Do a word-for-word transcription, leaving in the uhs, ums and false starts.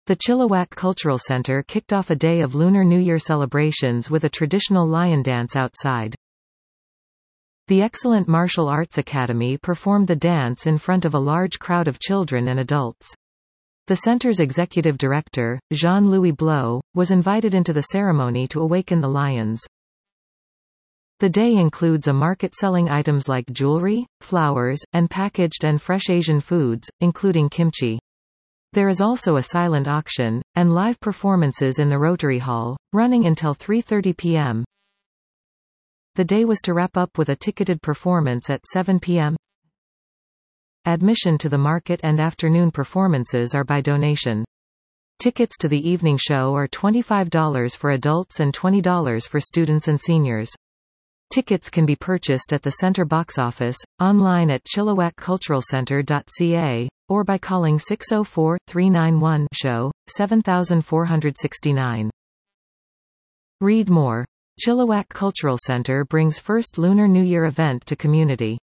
The Chilliwack Cultural Center kicked off a day of Lunar New Year celebrations with a traditional lion dance outside. The excellent Martial Arts Academy performed the dance in front of a large crowd of children and adults. The center's executive director, Jean-Louis Blow, was invited into the ceremony to awaken the lions. The day includes a market selling items like jewelry, flowers, and packaged and fresh Asian foods, including kimchi. There is also a silent auction, and live performances in the Rotary Hall, running until three thirty p m The day was to wrap up with a ticketed performance at seven p m Admission to the market and afternoon performances are by donation. Tickets to the evening show are twenty-five dollars for adults and twenty dollars for students and seniors. Tickets can be purchased at the center box office, online at chilliwack cultural center dot c a, or by calling six oh four, three nine one, show, seven four six nine. Read more. Chilliwack Cultural Center brings first Lunar New Year event to community.